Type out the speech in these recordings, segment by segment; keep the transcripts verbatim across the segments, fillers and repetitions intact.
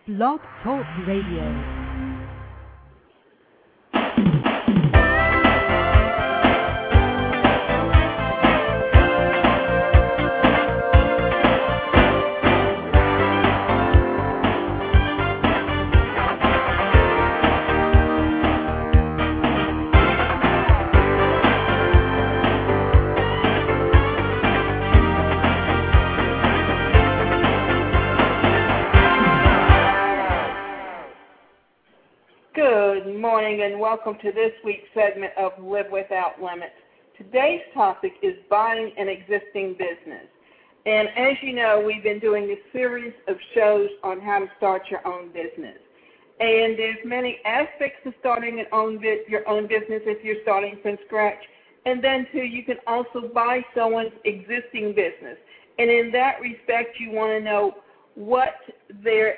Blog Talk Radio. Good morning and welcome to this week's segment of Live Without Limits. Today's topic is buying an existing business. And as you know, we've been doing a series of shows on how to start your own business. And there's many aspects to starting an own your own business if you're starting from scratch. And then, too, you can also buy someone's existing business. And in that respect, you want to know what their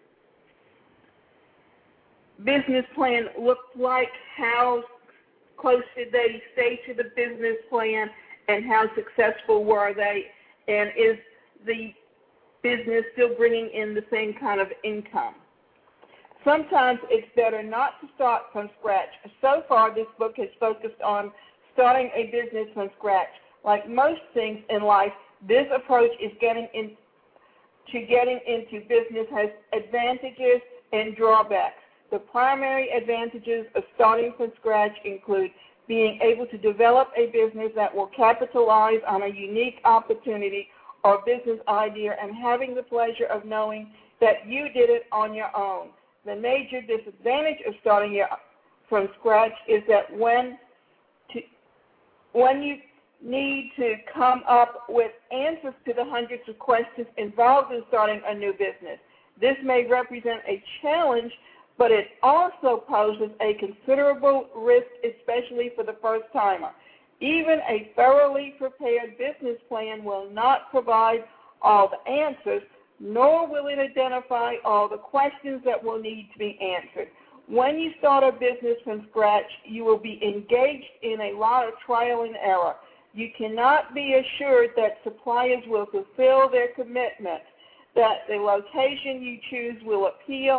business plan looked like, how close did they stay to the business plan, and how successful were they, and is the business still bringing in the same kind of income? Sometimes it's better not to start from scratch. So far, this book has focused on starting a business from scratch. Like most things in life, this approach is getting in, to getting into business has advantages and drawbacks. The primary advantages of starting from scratch include being able to develop a business that will capitalize on a unique opportunity or business idea and having the pleasure of knowing that you did it on your own. The major disadvantage of starting your, from scratch is that when, to, when you need to come up with answers to the hundreds of questions involved in starting a new business, this may represent a challenge, but it also poses a considerable risk, especially for the first-timer. Even a thoroughly prepared business plan will not provide all the answers, nor will it identify all the questions that will need to be answered. When you start a business from scratch, you will be engaged in a lot of trial and error. You cannot be assured that suppliers will fulfill their commitments, that the location you choose will appeal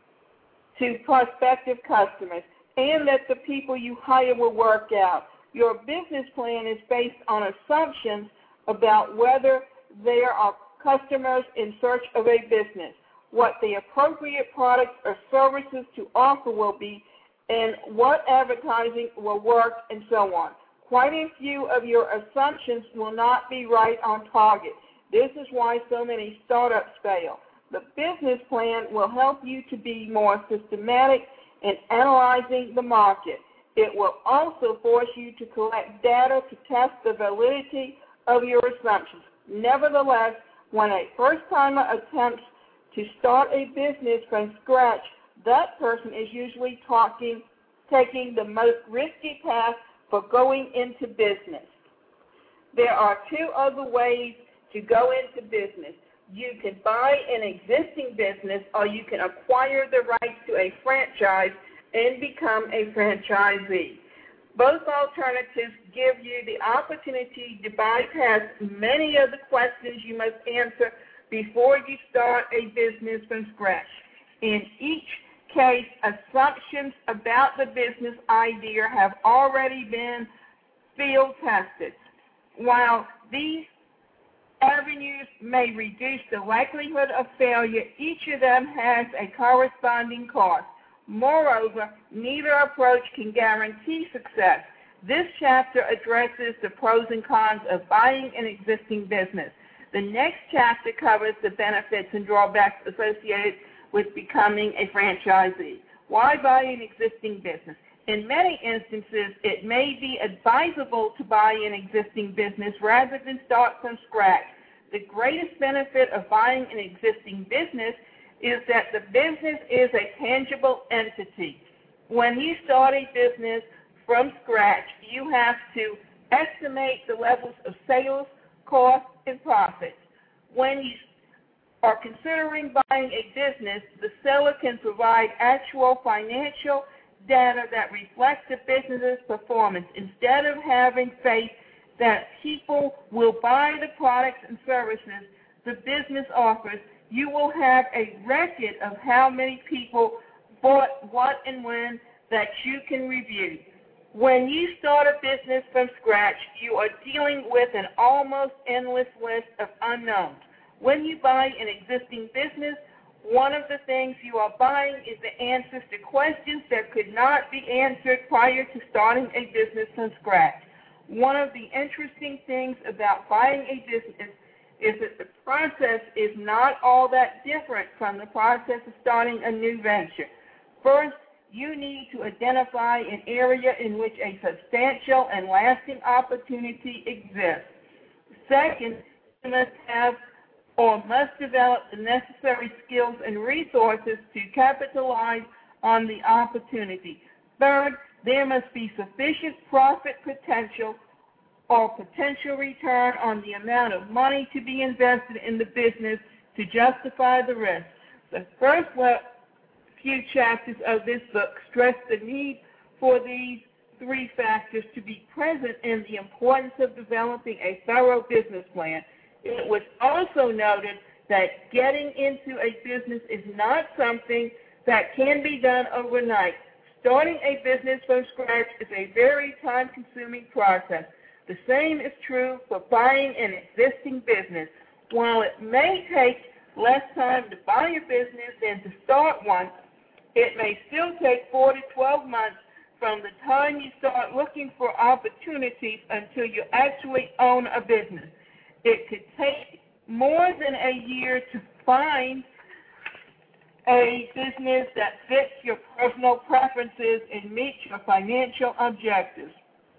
to prospective customers, and that the people you hire will work out. Your business plan is based on assumptions about whether there are customers in search of a business, what the appropriate products or services to offer will be, and what advertising will work, and so on. Quite a few of your assumptions will not be right on target. This is why so many startups fail. The business plan will help you to be more systematic in analyzing the market. It will also force you to collect data to test the validity of your assumptions. Nevertheless, when a first-timer attempts to start a business from scratch, that person is usually talking, taking the most risky path for going into business. There are two other ways to go into business. You can buy an existing business, or you can acquire the rights to a franchise and become a franchisee. Both alternatives give you the opportunity to bypass many of the questions you must answer before you start a business from scratch. In each case, assumptions about the business idea have already been field tested. While these avenues may reduce the likelihood of failure, each of them has a corresponding cost. Moreover, neither approach can guarantee success. This chapter addresses the pros and cons of buying an existing business. The next chapter covers the benefits and drawbacks associated with becoming a franchisee. Why buy an existing business? In many instances, it may be advisable to buy an existing business rather than start from scratch. The greatest benefit of buying an existing business is that the business is a tangible entity. When you start a business from scratch, you have to estimate the levels of sales, costs, and profits. When you are considering buying a business, the seller can provide actual financial data that reflects the business's performance instead of having faith that people will buy the products and services the business offers you will have a record of how many people bought what and when that you can review. When you start a business from scratch, you are dealing with an almost endless list of unknowns. When you buy an existing business, one of the things you are buying is the answers to questions that could not be answered prior to starting a business from scratch. One of the interesting things about buying a business is that the process is not all that different from the process of starting a new venture. First, you need to identify an area in which a substantial and lasting opportunity exists. Second, you must have or must develop the necessary skills and resources to capitalize on the opportunity. Third, there must be sufficient profit potential or potential return on the amount of money to be invested in the business to justify the risk. The first few chapters of this book stress the need for these three factors to be present in the importance of developing a thorough business plan. It was also noted that getting into a business is not something that can be done overnight. Starting a business from scratch is a very time-consuming process. The same is true for buying an existing business. While it may take less time to buy a business than to start one, it may still take four to twelve months from the time you start looking for opportunities until you actually own a business. It could take more than a year to find a business that fits your personal preferences and meets your financial objectives.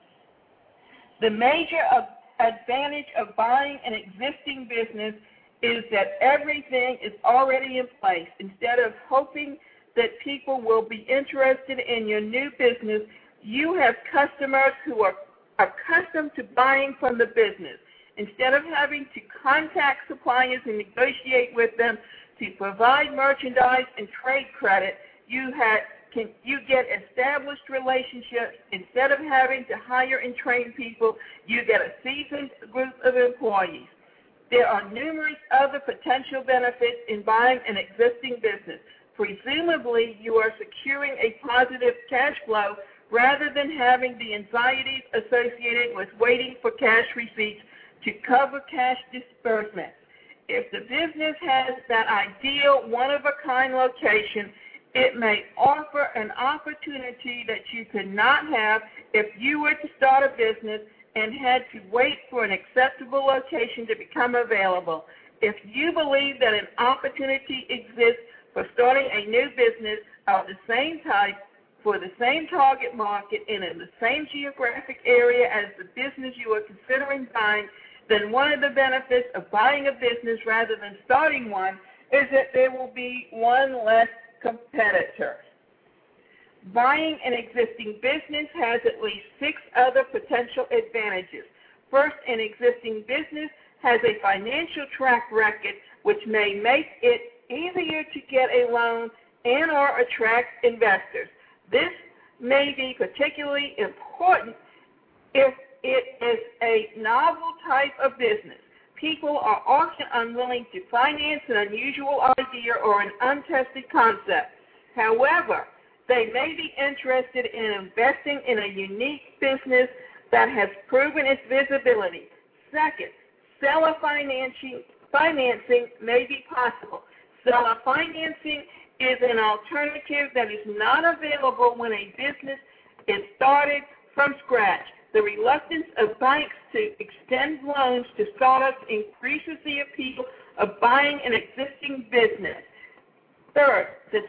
The major advantage of buying an existing business is that everything is already in place. Instead of hoping that people will be interested in your new business, you have customers who are accustomed to buying from the business. Instead of having to contact suppliers and negotiate with them to provide merchandise and trade credit, you have Can you get established relationships. Instead of having to hire and train people, you get a seasoned group of employees. There are numerous other potential benefits in buying an existing business. Presumably, you are securing a positive cash flow rather than having the anxieties associated with waiting for cash receipts to cover cash disbursement. If the business has that ideal one-of-a-kind location, it may offer an opportunity that you could not have if you were to start a business and had to wait for an acceptable location to become available. If you believe that an opportunity exists for starting a new business of the same type for the same target market and in the same geographic area as the business you are considering buying, then one of the benefits of buying a business rather than starting one is that there will be one less competitor. Buying an existing business has at least six other potential advantages. First, an existing business has a financial track record which may make it easier to get a loan and or attract investors. This may be particularly important if it is a novel type of business. People are often unwilling to finance an unusual idea or an untested concept. However, they may be interested in investing in a unique business that has proven its visibility. Second, seller financing, financing may be possible. Seller financing is an alternative that is not available when a business is started from scratch. The reluctance of banks to extend loans to startups increases the appeal of buying an existing business. Third, the,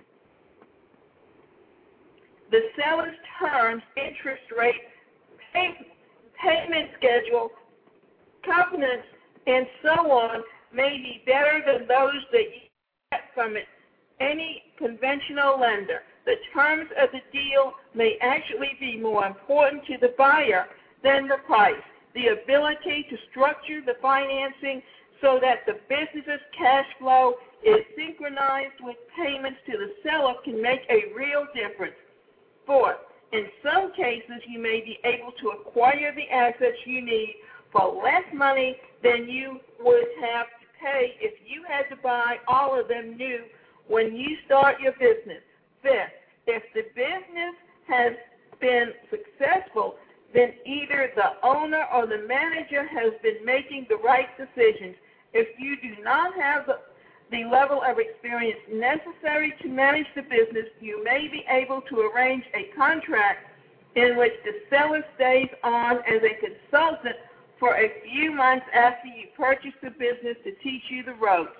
the seller's terms, interest rate, pay, payment schedule, covenants, and so on may be better than those that you get from any conventional lender. The terms of the deal may actually be more important to the buyer than the price. The ability to structure the financing so that the business's cash flow is synchronized with payments to the seller can make a real difference. Fourth, in some cases, you may be able to acquire the assets you need for less money than you would have to pay if you had to buy all of them new when you start your business. Fifth, if the business has been successful, then either the owner or the manager has been making the right decisions. If you do not have the, the level of experience necessary to manage the business, you may be able to arrange a contract in which the seller stays on as a consultant for a few months after you purchase the business to teach you the ropes.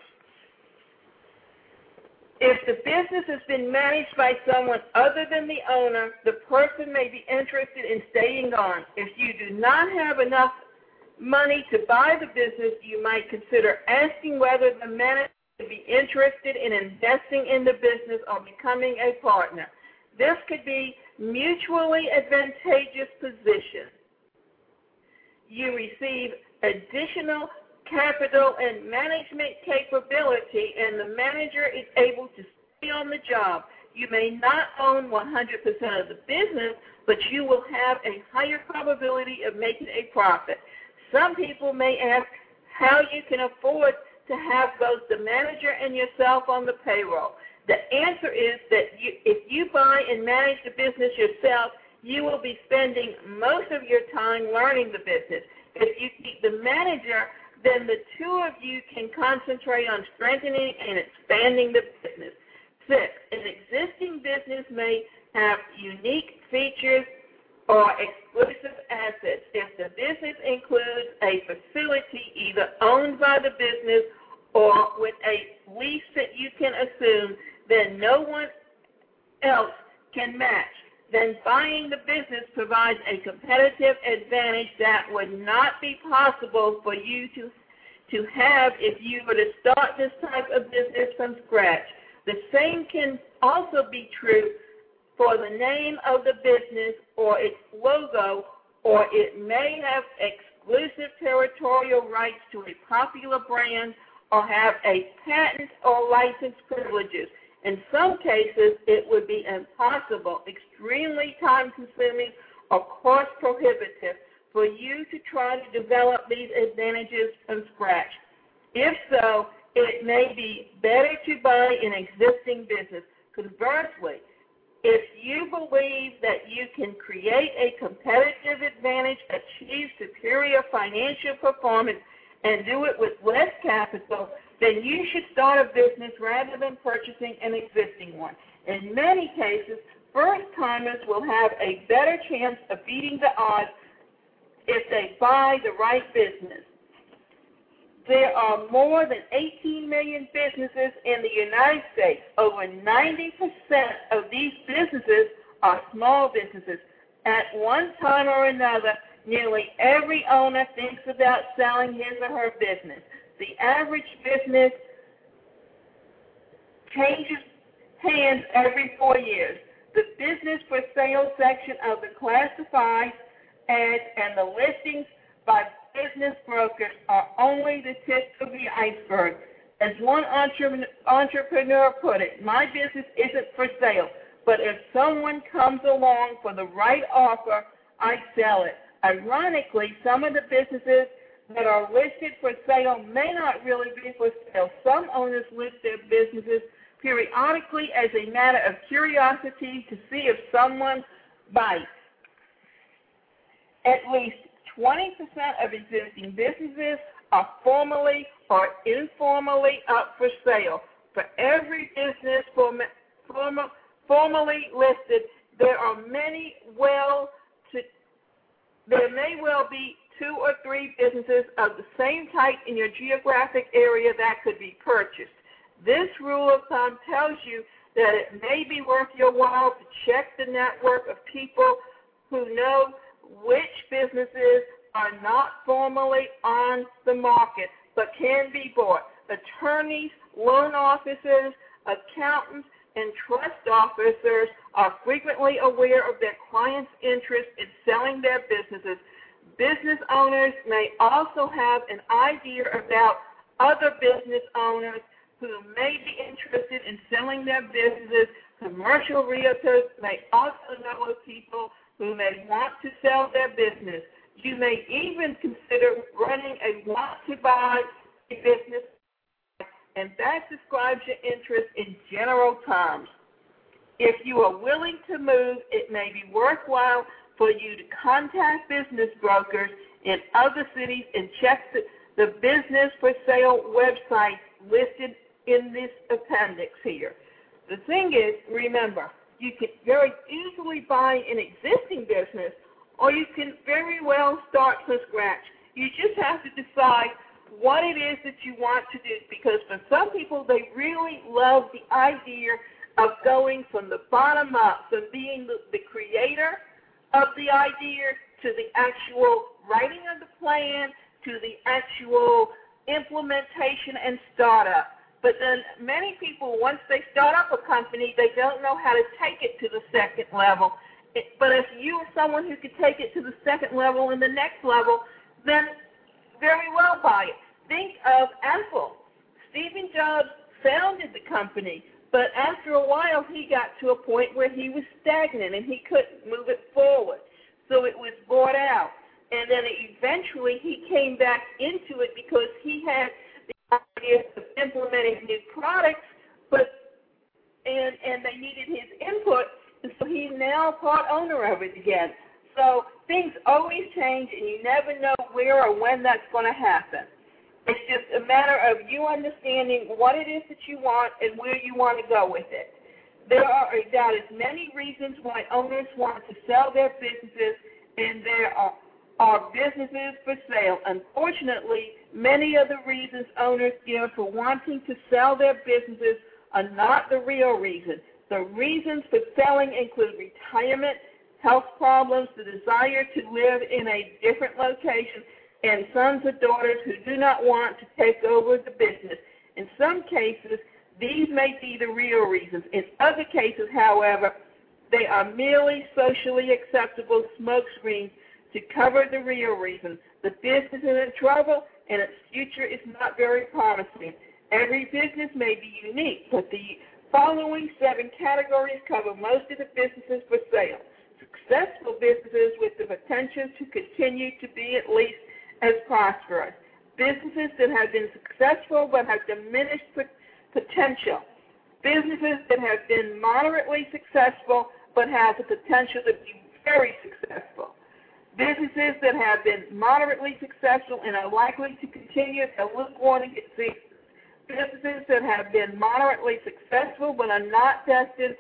If the business has been managed by someone other than the owner, the person may be interested in staying on. If you do not have enough money to buy the business, you might consider asking whether the manager would be interested in investing in the business or becoming a partner. This could be mutually advantageous position. You receive additional capital and management capability, and the manager is able to stay on the job. You may not own one hundred percent of the business, but you will have a higher probability of making a profit. Some people may ask how you can afford to have both the manager and yourself on the payroll. The answer is that you, if you buy and manage the business yourself, you will be spending most of your time learning the business. If you keep the manager, then the two of you can concentrate on strengthening and expanding the business. Six, an existing business may have unique features or exclusive assets. If the business includes a facility either owned by the business or with a lease that you can assume, then no one else can match. Then buying the business provides a competitive advantage that would not be possible for you to, to have if you were to start this type of business from scratch. The same can also be true for the name of the business or its logo, or it may have exclusive territorial rights to a popular brand or have a patent or license privileges. In some cases, it would be impossible, extremely time-consuming, or cost-prohibitive for you to try to develop these advantages from scratch. If so, it may be better to buy an existing business. Conversely, if you believe that you can create a competitive advantage, achieve superior financial performance, and do it with less capital, then you should start a business rather than purchasing an existing one. In many cases, first-timers will have a better chance of beating the odds if they buy the right business. There are more than eighteen million businesses in the United States. Over ninety percent of these businesses are small businesses. At one time or another, nearly every owner thinks about selling his or her business. The average business changes hands every four years. The business for sale section of the classified ads and the listings by business brokers are only the tip of the iceberg. As one entre- entrepreneur put it, my business isn't for sale, but if someone comes along for the right offer, I sell it. Ironically, some of the businesses that are listed for sale may not really be for sale. Some owners list their businesses periodically as a matter of curiosity to see if someone bites. At least twenty percent of existing businesses are formally or informally up for sale. For every business form, form, formally listed, there are many well to, there may well be two or three businesses of the same type in your geographic area that could be purchased. This rule of thumb tells you that it may be worth your while to check the network of people who know which businesses are not formally on the market but can be bought. Attorneys, loan officers, accountants, and trust officers are frequently aware of their clients' interest in selling their businesses. Business owners may also have an idea about other business owners who may be interested in selling their businesses. Commercial realtors may also know of people who may want to sell their business. You may even consider running a want-to-buy business and that describes your interest in general terms. If you are willing to move, it may be worthwhile for you to contact business brokers in other cities and check the, the business for sale websites listed in this appendix here. The thing is, remember, you can very easily buy an existing business, or you can very well start from scratch. You just have to decide what it is that you want to do, because for some people, they really love the idea of going from the bottom up, from being the, the creator of the idea to the actual writing of the plan to the actual implementation and startup. But then many people, once they start up a company, they don't know how to take it to the second level. But if you are someone who could take it to the second level and the next level, then very well buy it. Think of Apple. Stephen Jobs founded the company, but after a while he got to a point where he was stagnant and he couldn't move it forward. So it was bought out. And then eventually he came back into it because he had the idea of implementing new products, but and and they needed his input, and so he's now part owner of it again. So things always change, and you never know where or when that's going to happen. It's just a matter of you understanding what it is that you want and where you want to go with it. There are about as many reasons why owners want to sell their businesses, and there are, are businesses for sale. Unfortunately, many of the reasons owners give for wanting to sell their businesses are not the real reason. The reasons for selling include retirement, health problems, the desire to live in a different location, and sons or daughters who do not want to take over the business. In some cases, these may be the real reasons. In other cases, however, they are merely socially acceptable smokescreens to cover the real reason. The business is in trouble, and its future is not very promising. Every business may be unique, but the following seven categories cover most of the businesses for sale. Successful businesses with the potential to continue to be at least as prosperous. Businesses that have been successful but have diminished potential. Businesses that have been moderately successful but have the potential to be very successful. Businesses that have been moderately successful and are likely to continue to lukewarm existence. Businesses that have been moderately successful but are not destined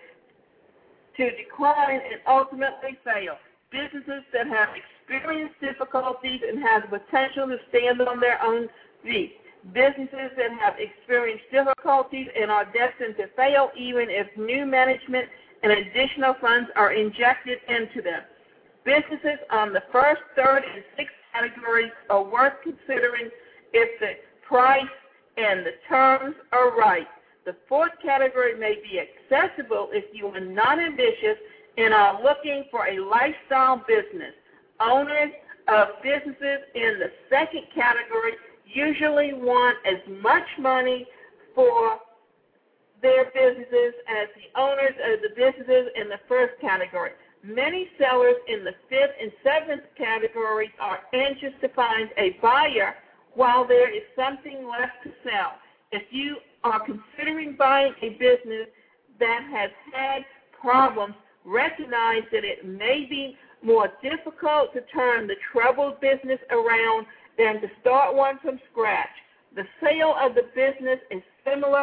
to decline and ultimately fail. Businesses that have experienced difficulties and have the potential to stand on their own feet. Businesses that have experienced difficulties and are destined to fail even if new management and additional funds are injected into them. Businesses on the first, third, and sixth categories are worth considering if the price and the terms are right. The fourth category may be accessible if you are not ambitious and are looking for a lifestyle business. Owners of businesses in the second category usually want as much money for their businesses as the owners of the businesses in the first category. Many sellers in the fifth and seventh categories are anxious to find a buyer while there is something left to sell. If you are considering buying a business that has had problems, recognize that it may be more difficult to turn the troubled business around than to start one from scratch. The sale of the business is similar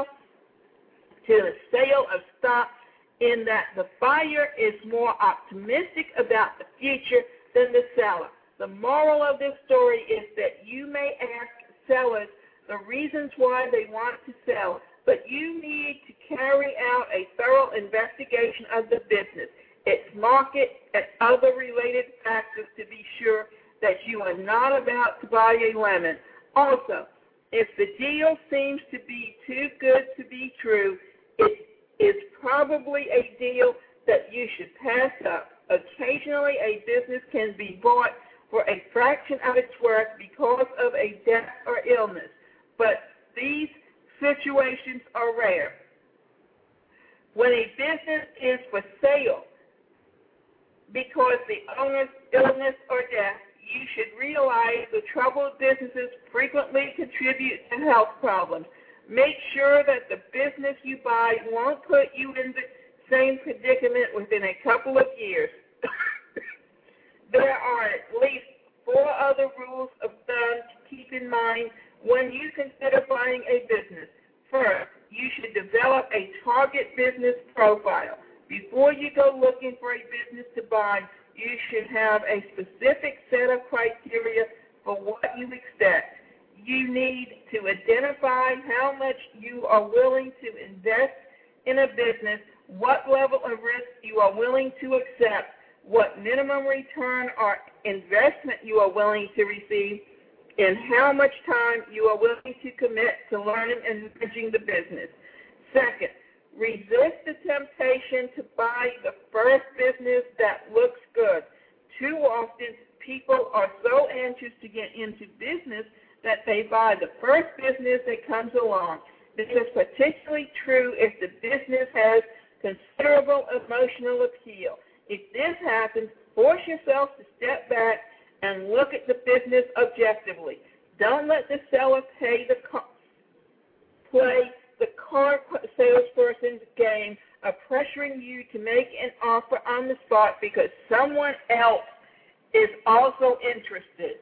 to the sale of stock in that the buyer is more optimistic about the future than the seller. The moral of this story is that you may ask sellers the reasons why they want to sell, but you need to carry out a thorough investigation of the business, its market, and other related factors to be sure that you are not about to buy a lemon. Also, if the deal seems to be too good to be true, it is probably a deal that you should pass up. Occasionally, a business can be bought for a fraction of its worth because of a death or illness, but these situations are rare. When a business is for sale because the owner's illness or death, you should realize the troubled businesses frequently contribute to health problems. Make sure that the business you buy won't put you in the same predicament within a couple of years. There are at least four other rules of thumb to keep in mind when you consider buying a business. First, you should develop a target business profile. Before you go looking for a business to buy, you should have a specific set of criteria for what you expect. You need to identify how much you are willing to invest in a business, what level of risk you are willing to accept, what minimum return or investment you are willing to receive, and how much time you are willing to commit to learning and managing the business. Second, resist the temptation to buy the first business that looks good. Too often, people are so anxious to get into business that they buy the first business that comes along. This is particularly true if the business has considerable emotional appeal. If this happens, force yourself to step back and look at the business objectively. Don't let the seller pay the car, play the car salesperson's game of pressuring you to make an offer on the spot because someone else is also interested.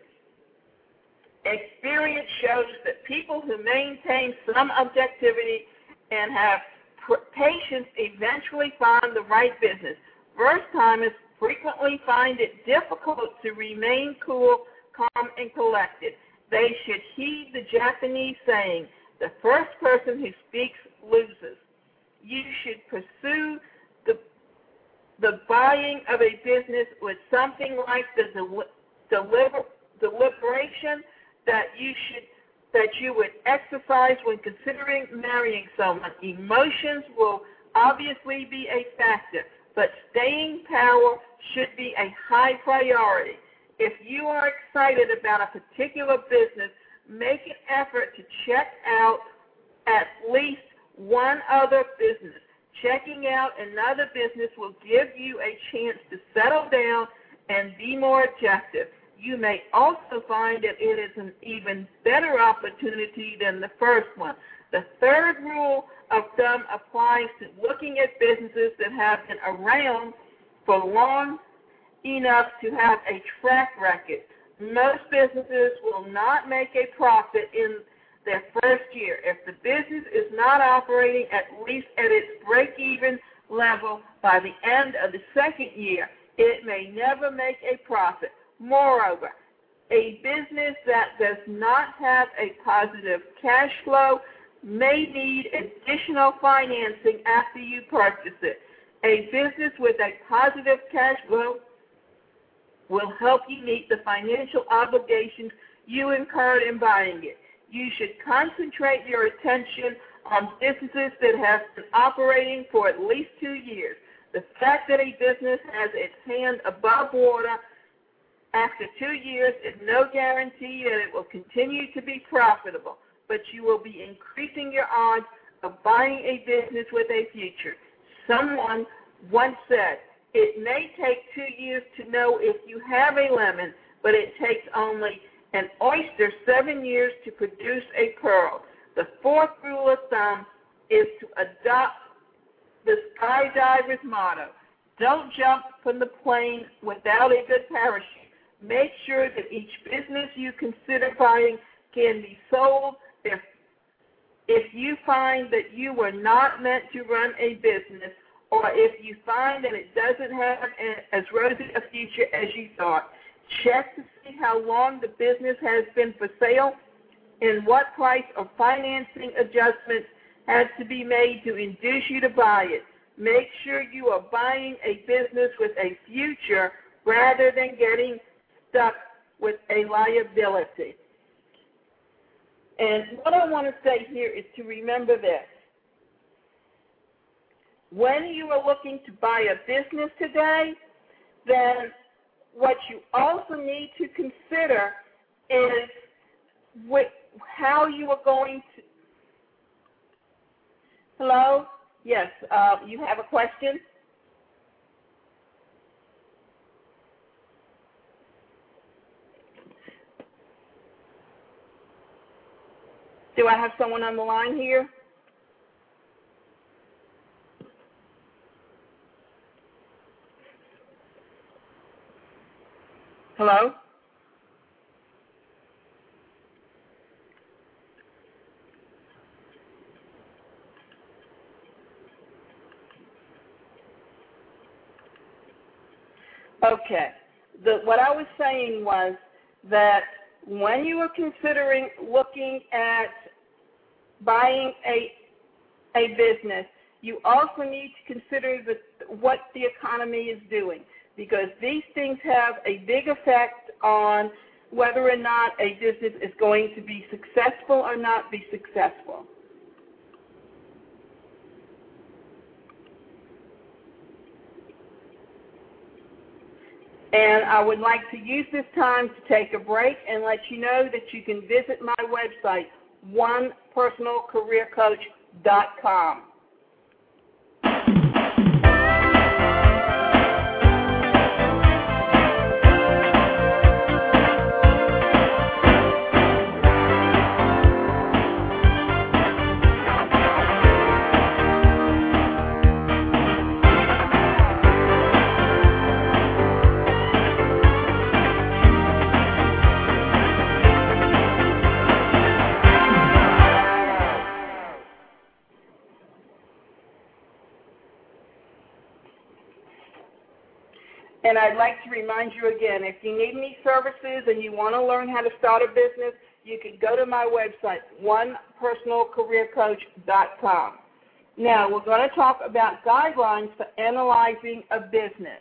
Experience shows that people who maintain some objectivity and have patience eventually find the right business. First-timers frequently find it difficult to remain cool, calm, and collected. They should heed the Japanese saying, the first person who speaks loses. You should pursue the, the buying of a business with something like the deli- deliber, deliberation that you should that you would exercise when considering marrying someone. Emotions will obviously be a factor, but staying power should be a high priority. If you are excited about a particular business, make an effort to check out at least one other business. Checking out another business will give you a chance to settle down and be more objective. You may also find that it is an even better opportunity than the first one. The third rule of thumb applies to looking at businesses that have been around for long enough to have a track record. Most businesses will not make a profit in their first year. If the business is not operating at least at its break-even level by the end of the second year, it may never make a profit. Moreover, a business that does not have a positive cash flow may need additional financing after you purchase it. A business with a positive cash flow will help you meet the financial obligations you incurred in buying it. You should concentrate your attention on businesses that have been operating for at least two years. The fact that a business has its hand above water after two years is no guarantee that it will continue to be profitable, but you will be increasing your odds of buying a business with a future. Someone once said, it may take two years to know if you have a lemon, but it takes only an oyster seven years to produce a pearl. The fourth rule of thumb is to adopt the skydiver's motto. Don't jump from the plane without a good parachute. Make sure that each business you consider buying can be sold. If, if you find that you were not meant to run a business, or if you find that it doesn't have as rosy a future as you thought, check to see how long the business has been for sale and what price or financing adjustments had to be made to induce you to buy it. Make sure you are buying a business with a future rather than getting stuck with a liability. And what I want to say here is to remember this. When you are looking to buy a business today, then what you also need to consider is what, how you are going to. Hello? Yes, uh, you have a question? Do I have someone on the line here? Hello? Okay. The, what I was saying was that when you are considering looking at buying a, a business, you also need to consider the, what the economy is doing, because these things have a big effect on whether or not a business is going to be successful or not be successful. And I would like to use this time to take a break and let you know that you can visit my website, one personal career coach dot com. And I'd like to remind you again, if you need any services and you want to learn how to start a business, you can go to my website, one personal career coach dot com. Now, we're going to talk about guidelines for analyzing a business.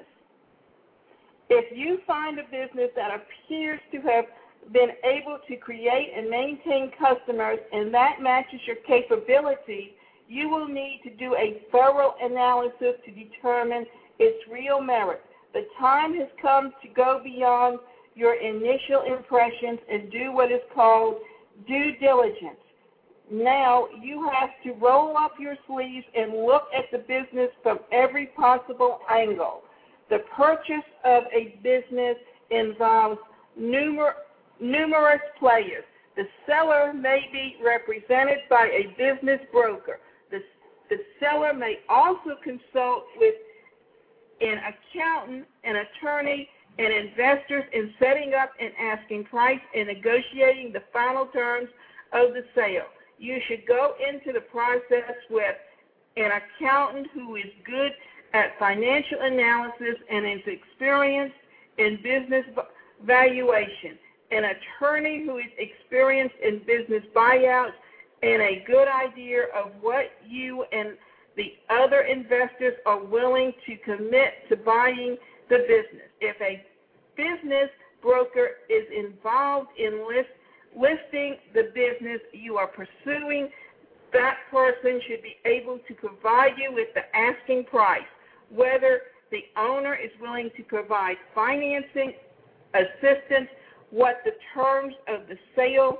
If you find a business that appears to have been able to create and maintain customers and that matches your capabilities, you will need to do a thorough analysis to determine its real merit. The time has come to go beyond your initial impressions and do what is called due diligence. Now you have to roll up your sleeves and look at the business from every possible angle. The purchase of a business involves numer- numerous players. The seller may be represented by a business broker. The, the seller may also consult with an accountant, an attorney, and investors in setting up and asking price and negotiating the final terms of the sale. You should go into the process with an accountant who is good at financial analysis and is experienced in business valuation, an attorney who is experienced in business buyouts, and a good idea of what you and the other investors are willing to commit to buying the business. If a business broker is involved in list, listing the business you are pursuing, that person should be able to provide you with the asking price, whether the owner is willing to provide financing, assistance, what the terms of the sale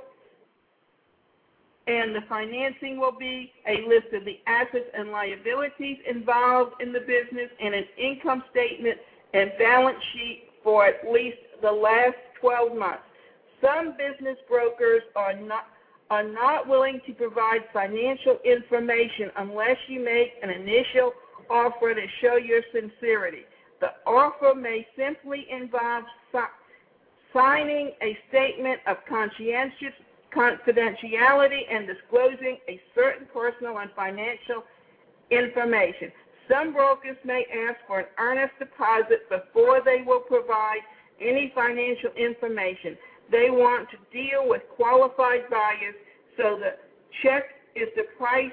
and the financing will be, a list of the assets and liabilities involved in the business, and an income statement and balance sheet for at least the last twelve months. Some business brokers are not are not willing to provide financial information unless you make an initial offer to show your sincerity. The offer may simply involve si- signing a statement of conscientious confidentiality and disclosing a certain personal and financial information. Some brokers may ask for an earnest deposit before they will provide any financial information. They want to deal with qualified buyers, so the check is the price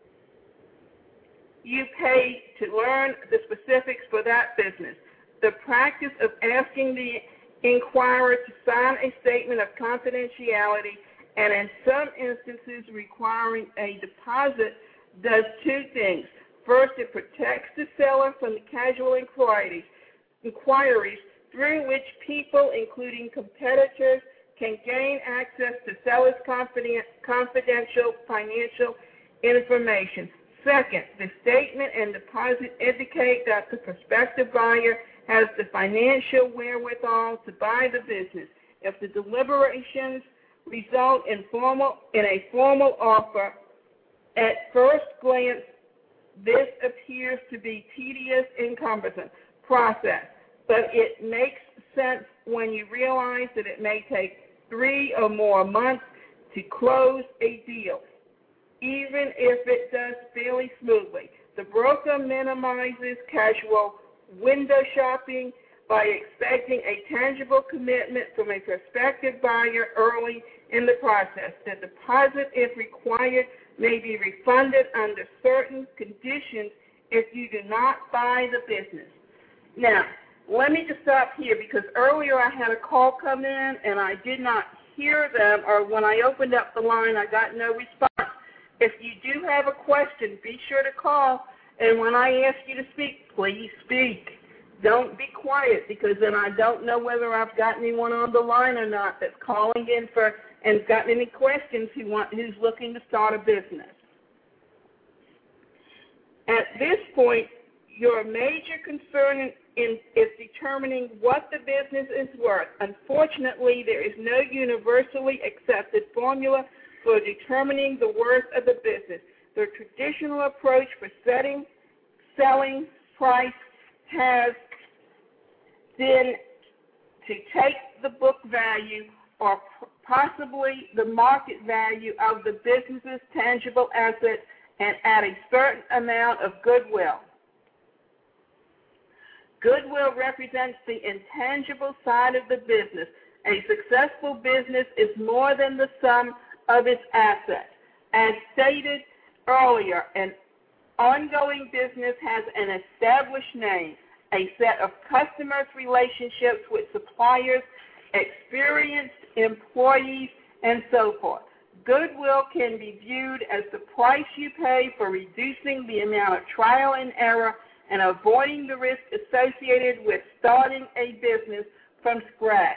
you pay to learn the specifics for that business. The practice of asking the inquirer to sign a statement of confidentiality and in some instances requiring a deposit does two things. First, it protects the seller from the casual inquiries, inquiries through which people, including competitors, can gain access to seller's confidential financial information. Second, the statement and deposit indicate that the prospective buyer has the financial wherewithal to buy the business. If the deliberations result in formal in a formal offer. At first glance, this appears to be tedious and cumbersome process, but it makes sense when you realize that it may take three or more months to close a deal, even if it does fairly smoothly. The broker minimizes casual window shopping by expecting a tangible commitment from a prospective buyer early in the process. The deposit, if required, may be refunded under certain conditions if you do not buy the business. Now, let me just stop here because earlier I had a call come in and I did not hear them, or when I opened up the line, I got no response. If you do have a question, be sure to call, and when I ask you to speak, please speak. Don't be quiet because then I don't know whether I've got anyone on the line or not that's calling in for and has got any questions who want, who's looking to start a business. At this point, your major concern in, in, is determining what the business is worth. Unfortunately, there is no universally accepted formula for determining the worth of the business. The traditional approach for setting, selling price has been to take the book value or possibly the market value of the business's tangible assets and add a certain amount of goodwill. Goodwill represents the intangible side of the business. A successful business is more than the sum of its assets. As stated earlier, an ongoing business has an established name, a set of customers' relationships with suppliers, experienced employees, and so forth. Goodwill can be viewed as the price you pay for reducing the amount of trial and error and avoiding the risk associated with starting a business from scratch.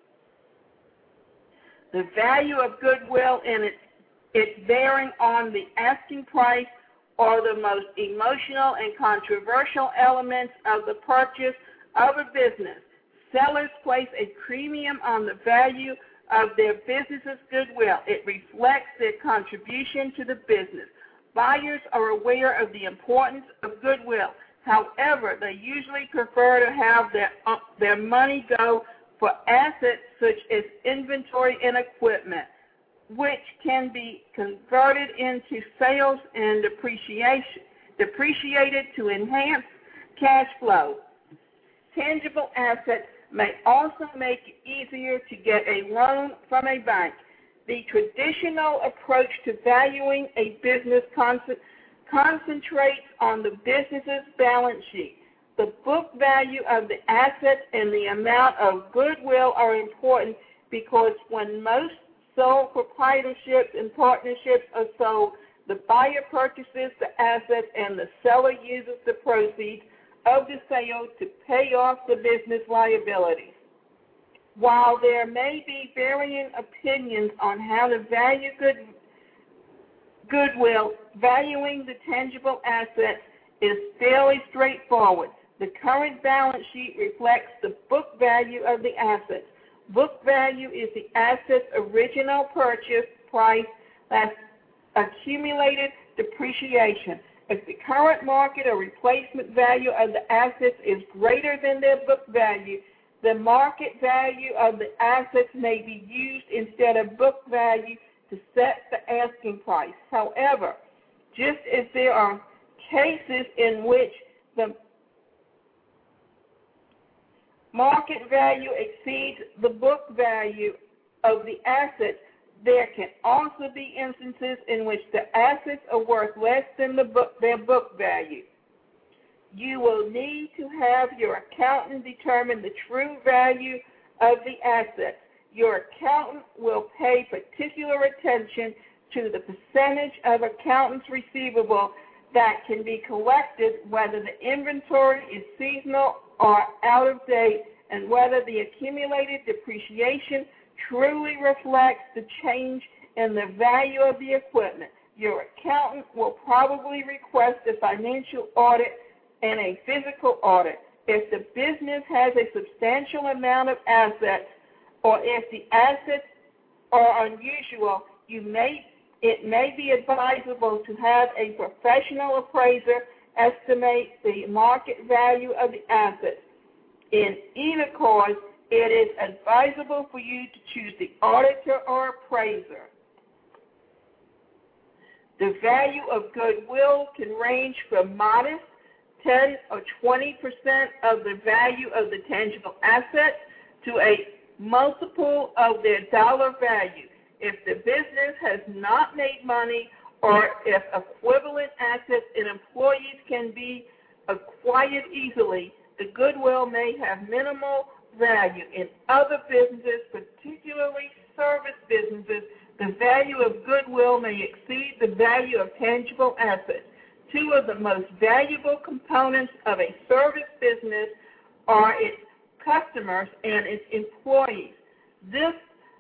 The value of goodwill and its, its bearing on the asking price are the most emotional and controversial elements of the purchase of a business. Sellers place a premium on the value of their business's goodwill. It reflects their contribution to the business. Buyers are aware of the importance of goodwill. However, they usually prefer to have their, uh, their money go for assets such as inventory and equipment, which can be converted into sales and depreciation, depreciated to enhance cash flow. Tangible assets may also make it easier to get a loan from a bank. The traditional approach to valuing a business concentrates concentrates on the business's balance sheet. The book value of the assets and the amount of goodwill are important because when most sole proprietorships and partnerships are sold, the buyer purchases the assets and the seller uses the proceeds of the sale to pay off the business liabilities. While there may be varying opinions on how to value good goodwill, valuing the tangible assets is fairly straightforward. The current balance sheet reflects the book value of the assets. Book value is the asset's original purchase price less accumulated depreciation. If the current market or replacement value of the assets is greater than their book value, the market value of the assets may be used instead of book value to set the asking price. However, just as there are cases in which the market value exceeds the book value of the assets, there can also be instances in which the assets are worth less than the book, their book value. You will need to have your accountant determine the true value of the assets. Your accountant will pay particular attention to the percentage of accountant's receivable that can be collected, whether the inventory is seasonal or out of date, and whether the accumulated depreciation truly reflects the change in the value of the equipment. Your accountant will probably request a financial audit and a physical audit. If the business has a substantial amount of assets, or if the assets or unusual, you may it may be advisable to have a professional appraiser estimate the market value of the asset. In either case, it is advisable for you to choose the auditor or appraiser. The value of goodwill can range from modest ten or twenty percent of the value of the tangible asset to a multiple of their dollar value. If the business has not made money or if equivalent assets and employees can be acquired easily, the goodwill may have minimal value. In other businesses, particularly service businesses, the value of goodwill may exceed the value of tangible assets. Two of the most valuable components of a service business are its customers and its employees. This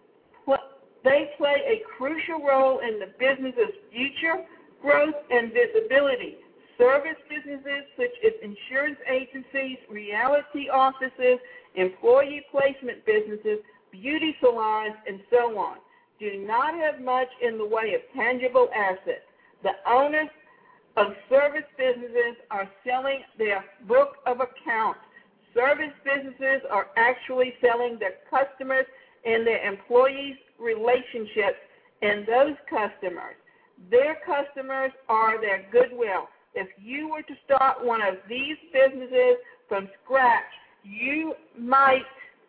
They play a crucial role in the business's future growth and visibility. Service businesses such as insurance agencies, realty offices, employee placement businesses, beauty salons, and so on do not have much in the way of tangible assets. The owners of service businesses are selling their book of accounts. Service businesses are actually selling their customers and their employees' relationships and those customers. Their customers are their goodwill. If you were to start one of these businesses from scratch, you might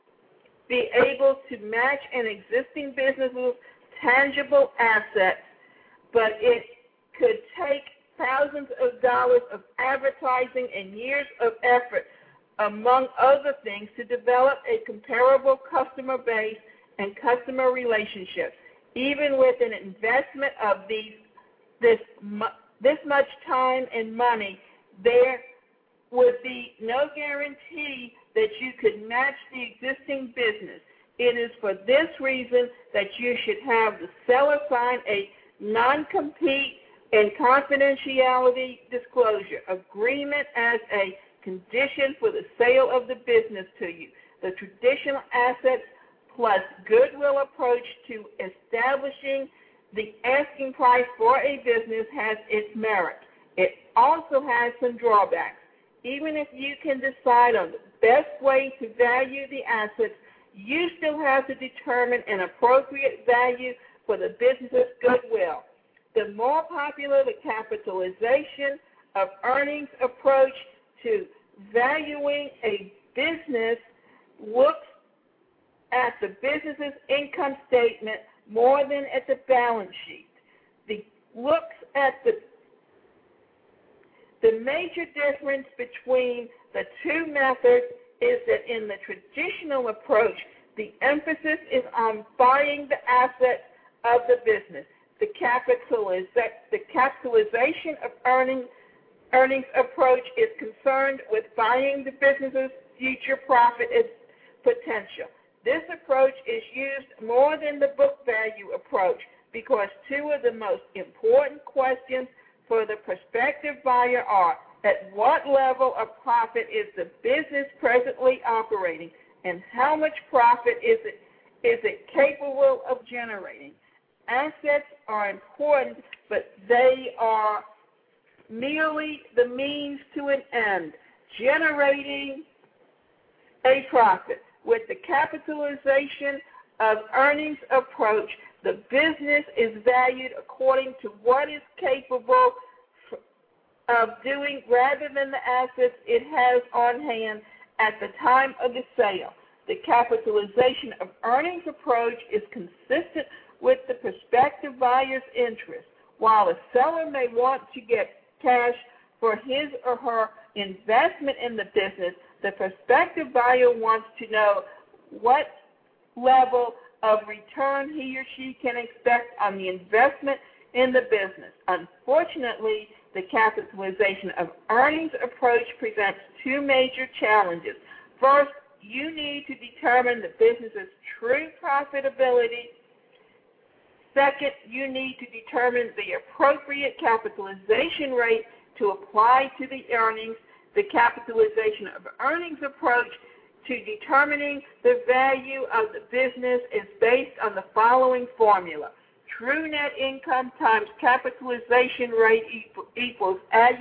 be able to match an existing business's tangible assets, but it could take thousands of dollars of advertising and years of effort, among other things, to develop a comparable customer base and customer relationships. Even with an investment of these, this, this much time and money, there would be no guarantee that you could match the existing business. It is for this reason that you should have the seller sign a non-compete and confidentiality disclosure agreement as a condition for the sale of the business to you. The traditional assets plus goodwill approach to establishing the asking price for a business has its merit. It also has some drawbacks. Even if you can decide on the best way to value the assets, you still have to determine an appropriate value for the business's goodwill. The more popular the capitalization of earnings approach to valuing a business looks at the business's income statement more than at the balance sheet. The looks at the the major difference between the two methods is that in the traditional approach, the emphasis is on buying the assets of the business. The, capitaliza- the capitalization of earning, earnings approach is concerned with buying the business's future profit potential. This approach is used more than the book value approach because two of the most important questions for the prospective buyer are: at what level of profit is the business presently operating, and how much profit is it is it capable of generating? Assets are important, but they are merely the means to an end, generating a profit. With the capitalization of earnings approach, the business is valued according to what it's capable of doing rather than the assets it has on hand at the time of the sale. The capitalization of earnings approach is consistent with the prospective buyer's interest. While a seller may want to get cash for his or her investment in the business, the prospective buyer wants to know what level of return he or she can expect on the investment in the business. Unfortunately, the capitalization of earnings approach presents two major challenges. First, you need to determine the business's true profitability. Second, you need to determine the appropriate capitalization rate to apply to the earnings. The capitalization of earnings approach to determining the value of the business is based on the following formula. True net income times capitalization rate equals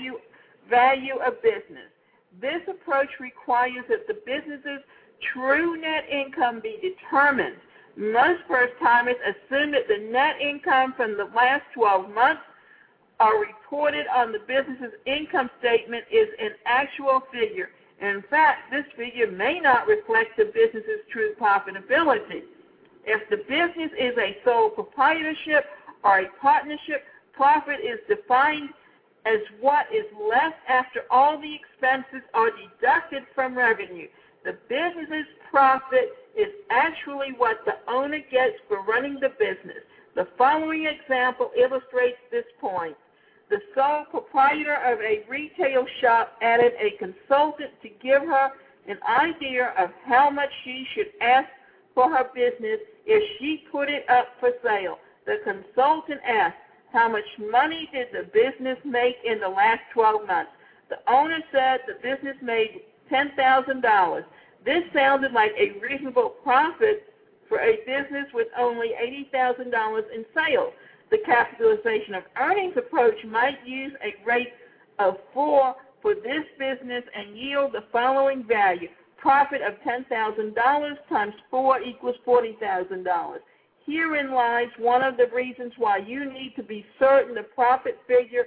value of business. This approach requires that the business's true net income be determined. Most first-timers assume that the net income from the last twelve months are reported on the business's income statement is an actual figure. In fact, this figure may not reflect the business's true profitability. If the business is a sole proprietorship or a partnership, profit is defined as what is left after all the expenses are deducted from revenue. The business's profit is actually what the owner gets for running the business. The following example illustrates this point. The sole proprietor of a retail shop added a consultant to give her an idea of how much she should ask for her business if she put it up for sale. The consultant asked, how much money did the business make in the last twelve months? The owner said the business made ten thousand dollars. This sounded like a reasonable profit for a business with only eighty thousand dollars in sales. The capitalization of earnings approach might use a rate of four for this business and yield the following value. Profit of ten thousand dollars times four equals forty thousand dollars. Herein lies one of the reasons why you need to be certain the profit figure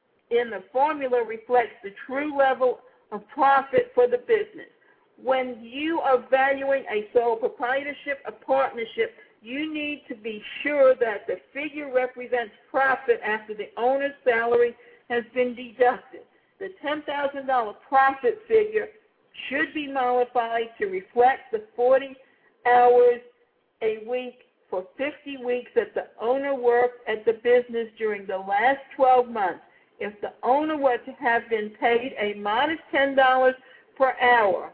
in the formula reflects the true level of profit for the business. When you are valuing a sole proprietorship, a partnership, you need to be sure that the figure represents profit after the owner's salary has been deducted. The ten thousand dollars profit figure should be modified to reflect the forty hours a week for fifty weeks that the owner worked at the business during the last twelve months. If the owner were to have been paid a modest ten dollars per hour,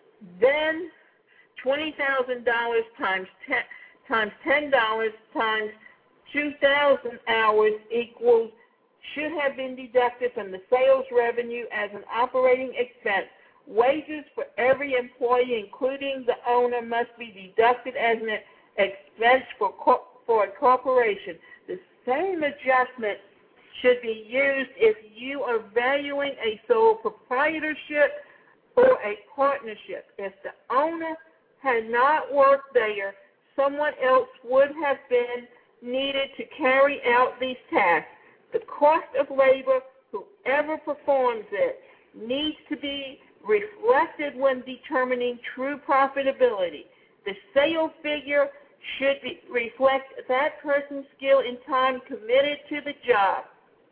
then twenty thousand dollars times ten, times ten dollars times two thousand hours equals should have been deducted from the sales revenue as an operating expense. Wages for every employee, including the owner, must be deducted as an expense for, co- for a corporation. The same adjustment should be used if you are valuing a sole proprietorship or a partnership. If the owner had not worked there, someone else would have been needed to carry out these tasks. The cost of labor, whoever performs it, needs to be reflected when determining true profitability. The sale figure should be, reflect that person's skill and time committed to the job.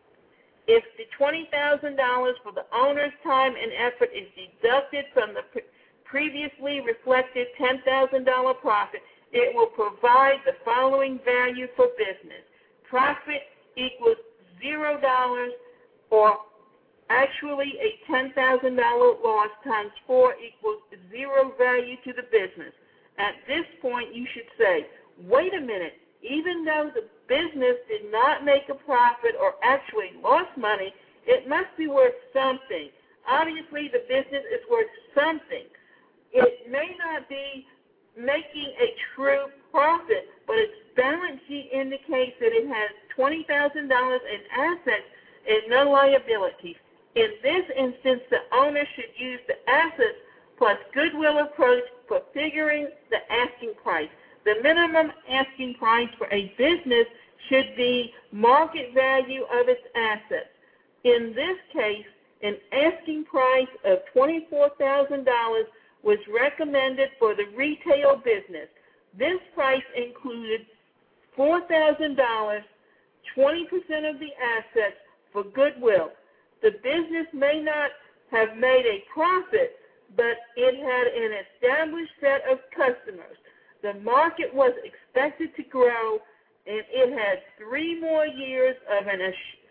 If the twenty thousand dollars for the owner's time and effort is deducted from the pre- previously reflected ten thousand dollars profit, it will provide the following value for business. Profit equals zero dollars, or actually a ten thousand dollars loss times four equals zero value to the business. At this point, you should say, wait a minute, even though the business did not make a profit or actually lost money, it must be worth something. Obviously, the business is worth something. It may not be making a true profit, but its balance sheet indicates that it has twenty thousand dollars in assets and no liabilities. In this instance, the owner should use the assets plus goodwill approach for figuring the asking price. The minimum asking price for a business should be market value of its assets. In this case, an asking price of twenty-four thousand dollars was recommended for the retail business. This price included four thousand dollars, twenty percent of the assets for goodwill. The business may not have made a profit, but it had an established set of customers. The market was expected to grow, and it had three more years of an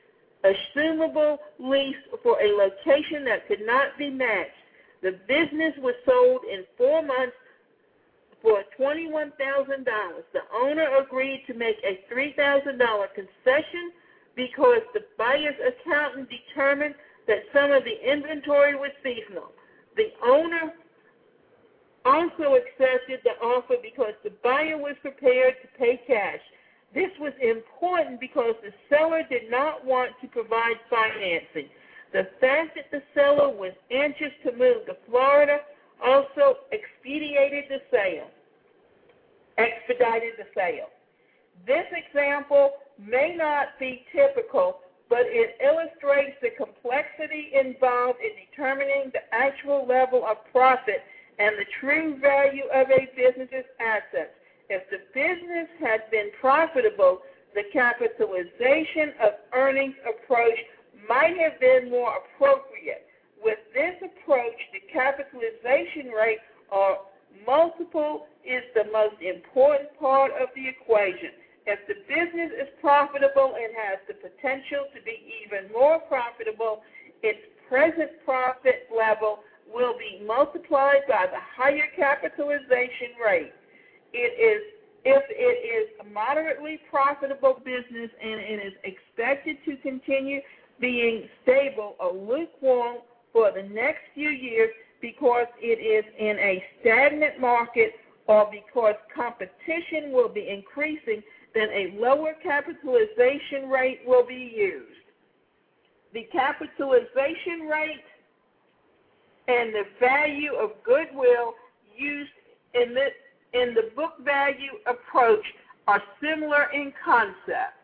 assumable lease for a location that could not be matched. The business was sold in four months for twenty-one thousand dollars. The owner agreed to make a three thousand dollars concession because the buyer's accountant determined that some of the inventory was seasonal. The owner also accepted the offer because the buyer was prepared to pay cash. This was important because the seller did not want to provide financing. The fact that the seller was anxious to move to Florida also expedited the sale, expedited the sale. This example may not be typical, but it illustrates the complexity involved in determining the actual level of profit and the true value of a business's assets. If the business had been profitable, the capitalization of earnings approach might have been more appropriate. With this approach, the capitalization rate or multiple is the most important part of the equation. If the business is profitable and has the potential to be even more profitable, its present profit level will be multiplied by the higher capitalization rate. It is, if it is a moderately profitable business and it is expected to continue being stable or lukewarm for the next few years because it is in a stagnant market or because competition will be increasing, then a lower capitalization rate will be used. The capitalization rate and the value of goodwill used in the, in the book value approach are similar in concept.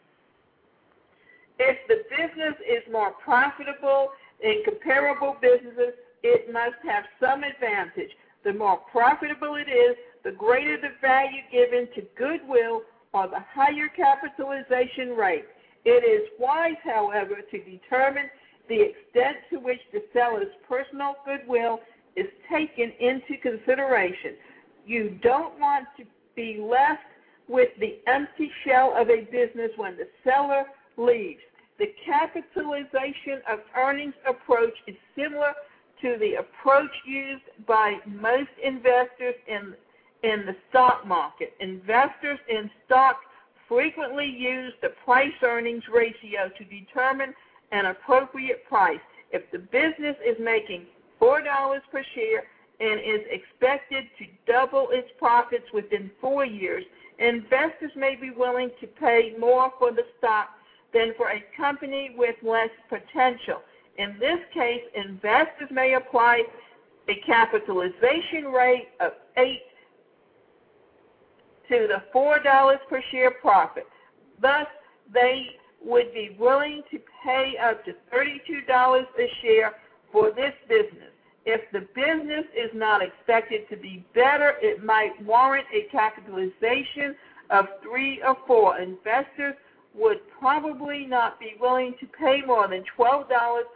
If the business is more profitable in comparable businesses, it must have some advantage. The more profitable it is, the greater the value given to goodwill or the higher capitalization rate. It is wise, however, to determine the extent to which the seller's personal goodwill is taken into consideration. You don't want to be left with the empty shell of a business when the seller leaves. The capitalization of earnings approach is similar to the approach used by most investors in, in the stock market. Investors in stocks frequently use the price-earnings ratio to determine an appropriate price. If the business is making four dollars per share and is expected to double its profits within four years, investors may be willing to pay more for the stock than for a company with less potential. In this case, investors may apply a capitalization rate of eight to the four dollars per share profit. Thus, they would be willing to pay up to thirty-two dollars a share for this business. If the business is not expected to be better, it might warrant a capitalization of three or four. Investors would probably not be willing to pay more than twelve dollars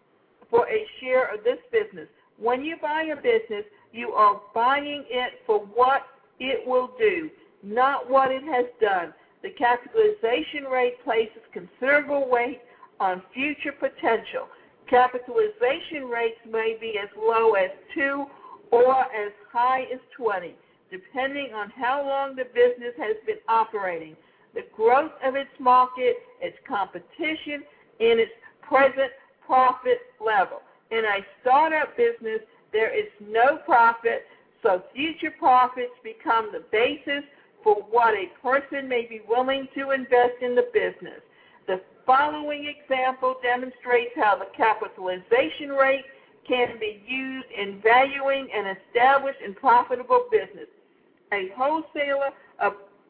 for a share of this business. When you buy a business, you are buying it for what it will do, not what it has done. The capitalization rate places considerable weight on future potential. Capitalization rates may be as low as two or as high as twenty, depending on how long the business has been operating, the growth of its market, its competition, and its present profit level. In a startup business, there is no profit, so future profits become the basis for what a person may be willing to invest in the business. The following example demonstrates how the capitalization rate can be used in valuing an established and profitable business. A wholesaler of,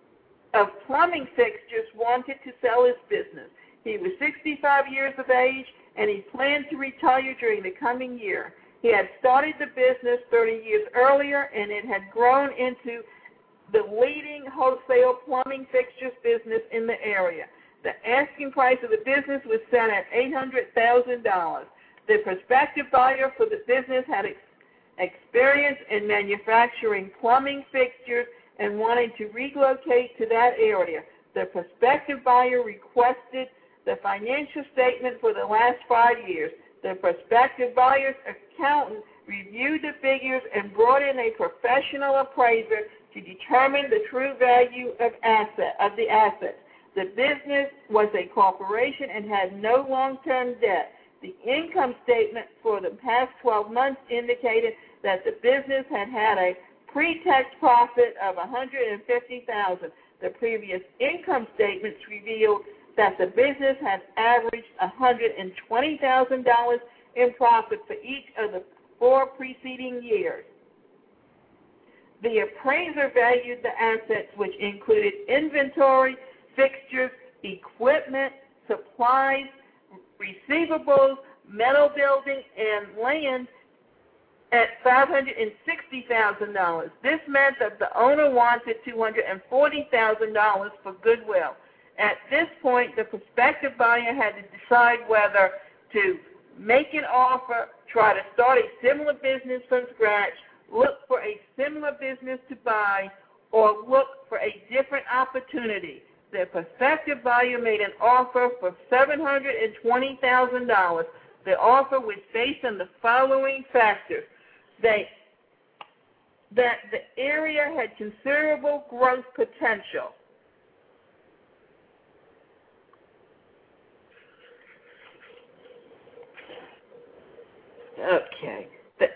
of plumbing fixtures wanted to sell his business. He was sixty-five years of age, and he planned to retire during the coming year. He had started the business thirty years earlier, and it had grown into the leading wholesale plumbing fixtures business in the area. The asking price of the business was set at eight hundred thousand dollars. The prospective buyer for the business had ex- experience in manufacturing plumbing fixtures and wanted to relocate to that area. The prospective buyer requested the financial statement for the last five years. The prospective buyer's accountant reviewed the figures and brought in a professional appraiser to determine the true value of asset of the assets. The business was a corporation and had no long-term debt. The income statement for the past twelve months indicated that the business had had a pre-tax profit of one hundred fifty thousand dollars. The previous income statements revealed that the business had averaged one hundred twenty thousand dollars in profit for each of the four preceding years. The appraiser valued the assets, which included inventory, fixtures, equipment, supplies, receivables, metal building, and land, at five hundred sixty thousand dollars. This meant that the owner wanted two hundred forty thousand dollars for goodwill. At this point, the prospective buyer had to decide whether to make an offer, try to start a similar business from scratch, look for a similar business to buy, or look for a different opportunity. The prospective buyer made an offer for seven hundred twenty thousand dollars. The offer was based on the following factors: They, that the area had considerable growth potential. Okay. The,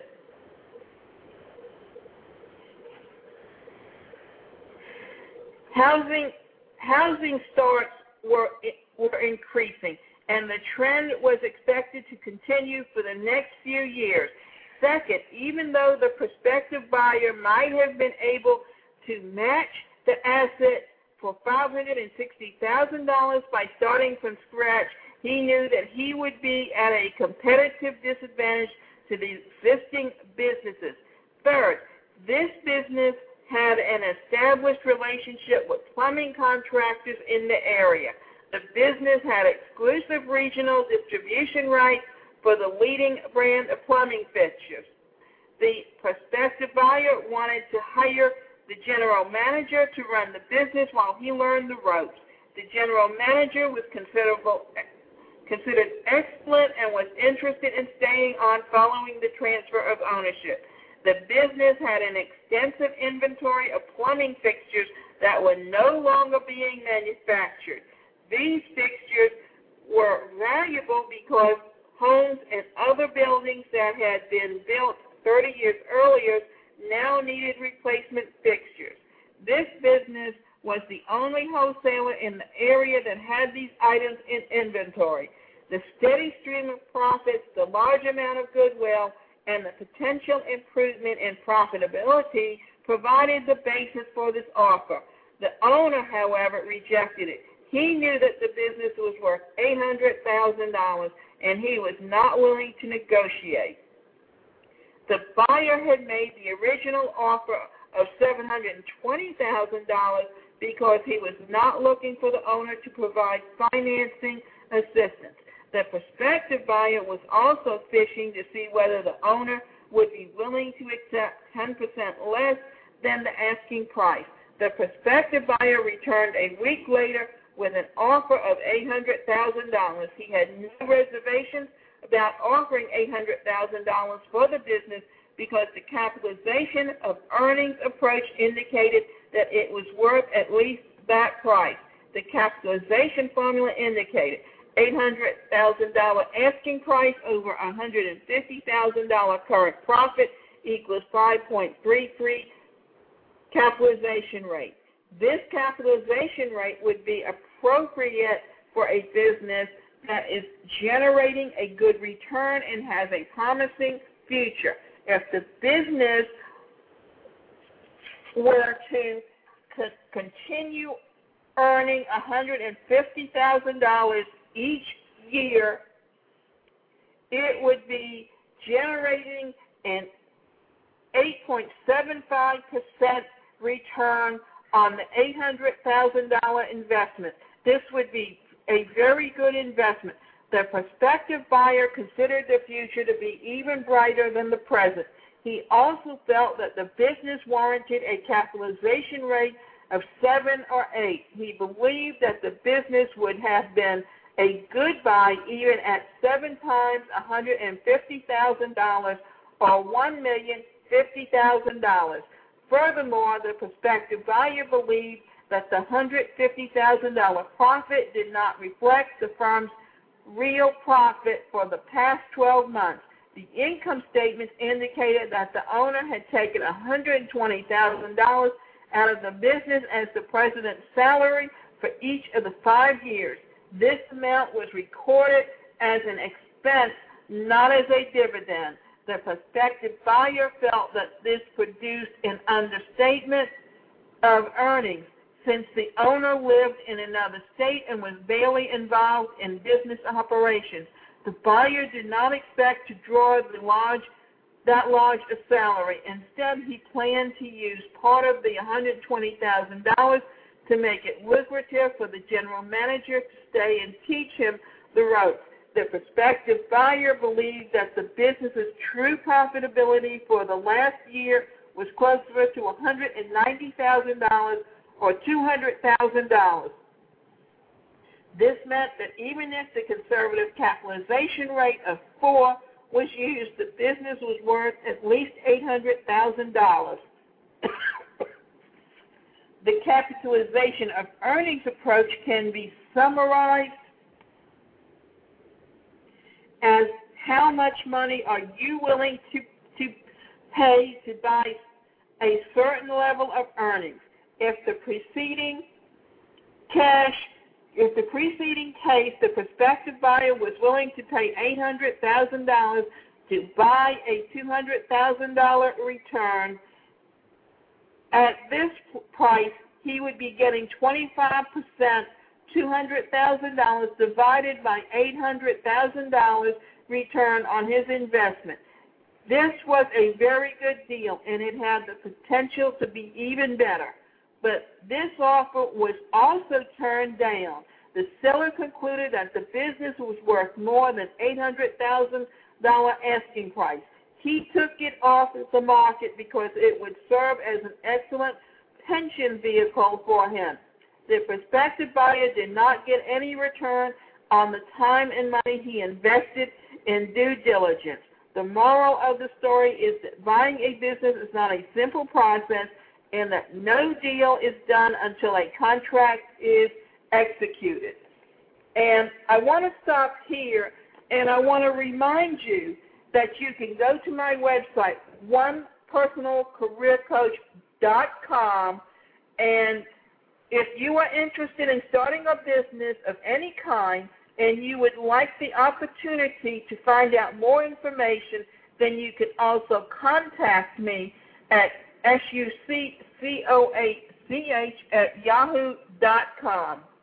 housing housing starts were were increasing, and the trend was expected to continue for the next few years. Second, even though the prospective buyer might have been able to match the asset for five hundred sixty thousand dollars by starting from scratch, he knew that he would be at a competitive disadvantage to the existing businesses. Third, this business had an established relationship with plumbing contractors in the area. The business had exclusive regional distribution rights for the leading brand of plumbing fixtures. The prospective buyer wanted to hire the general manager to run the business while he learned the ropes. The general manager was considerable, considered excellent and was interested in staying on following the transfer of ownership. The business had an extensive inventory of plumbing fixtures that were no longer being manufactured. These fixtures were valuable because homes and other buildings that had been built thirty years earlier now needed replacement fixtures. This business was the only wholesaler in the area that had these items in inventory. The steady stream of profits, the large amount of goodwill, and the potential improvement in profitability provided the basis for this offer. The owner, however, rejected it. He knew that the business was worth eight hundred thousand dollars, and he was not willing to negotiate. The buyer had made the original offer of seven hundred twenty thousand dollars because he was not looking for the owner to provide financing assistance. The prospective buyer was also fishing to see whether the owner would be willing to accept ten percent less than the asking price. The prospective buyer returned a week later with an offer of eight hundred thousand dollars. He had no reservations about offering eight hundred thousand dollars for the business because the capitalization of earnings approach indicated that it was worth at least that price. The capitalization formula indicated eight hundred thousand dollars asking price over one hundred fifty thousand dollars current profit equals five point three three capitalization rate. This capitalization rate would be appropriate for a business that is generating a good return and has a promising future. If the business were to co- continue earning one hundred fifty thousand dollars each year, it would be generating an eight point seven five percent return on the eight hundred thousand dollars investment. This would be a very good investment. The prospective buyer considered the future to be even brighter than the present. He also felt that the business warranted a capitalization rate of seven or eight. He believed that the business would have been a good buy even at seven times one hundred fifty thousand dollars or one million fifty thousand dollars. Furthermore, the prospective buyer believed that the one hundred fifty thousand dollars profit did not reflect the firm's real profit for the past twelve months. The income statements indicated that the owner had taken one hundred twenty thousand dollars out of the business as the president's salary for each of the five years. This amount was recorded as an expense, not as a dividend. The prospective buyer felt that this produced an understatement of earnings, since the owner lived in another state and was barely involved in business operations. The buyer did not expect to draw the large, that large a salary. Instead, he planned to use part of the one hundred twenty thousand dollars to make it lucrative for the general manager to stay and teach him the ropes. The prospective buyer believed that the business's true profitability for the last year was closer to one hundred ninety thousand dollars or two hundred thousand dollars. This meant that even if the conservative capitalization rate of four was used, the business was worth at least eight hundred thousand dollars. The capitalization of earnings approach can be summarized as how much money are you willing to, to pay to buy a certain level of earnings. If the preceding cash, if the preceding case, the prospective buyer was willing to pay eight hundred thousand dollars to buy a two hundred thousand dollars return, at this price, he would be getting twenty-five percent, two hundred thousand dollars divided by eight hundred thousand dollars return on his investment. This was a very good deal, and it had the potential to be even better. But this offer was also turned down. The seller concluded that the business was worth more than eight hundred thousand dollars asking price. He took it off the market because it would serve as an excellent pension vehicle for him. The prospective buyer did not get any return on the time and money he invested in due diligence. The moral of the story is that buying a business is not a simple process, and that no deal is done until a contract is executed. And I want to stop here, and I want to remind you that you can go to my website, one personal career coach dot com, and if you are interested in starting a business of any kind and you would like the opportunity to find out more information, then you can also contact me at S U C C O A C H at yahoo dot com.